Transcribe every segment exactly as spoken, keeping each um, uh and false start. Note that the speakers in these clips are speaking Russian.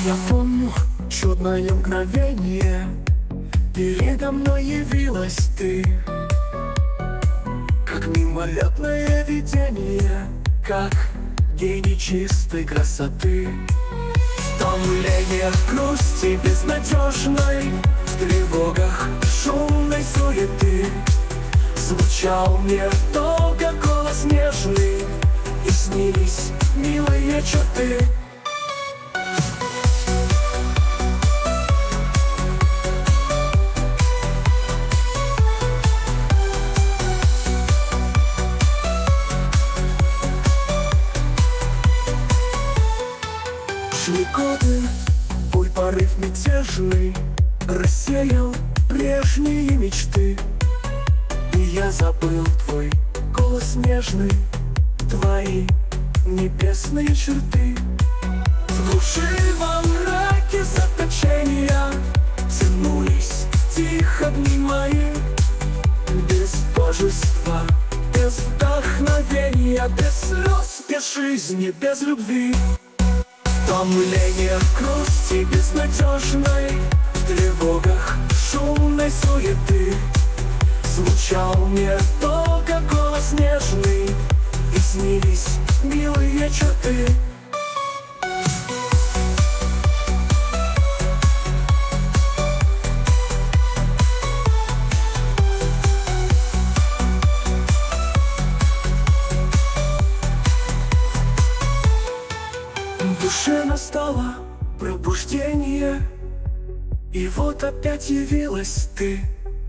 Я помню чудное мгновение, передо мной явилась ты, как мимолетное видение, как гений чистой красоты. В томлениях грусти безнадежной, в тревогах шумной суеты звучал мне долго голос нежный, и снились милые черты. Шли годы, твой порыв мятежный рассеял прежние мечты, и я забыл твой голос нежный, твои небесные черты. В души во мраке заточения тянулись тихо дни мои, без божества, без вдохновения, без слез, без жизни, без любви. В томлениях грусти безнадежной, в тревогах шумной суеты звучал мне долго голос нежный, и снились милые черты. В душе настало пробуждение, и вот опять явилась ты,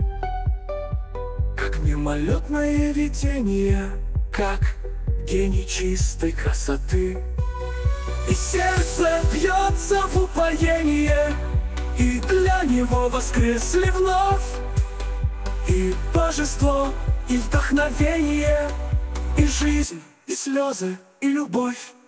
как мимолетное видение, как гений чистой красоты. И сердце бьется в упоение, и для него воскресли вновь и божество, и вдохновение, и жизнь, и слезы, и любовь.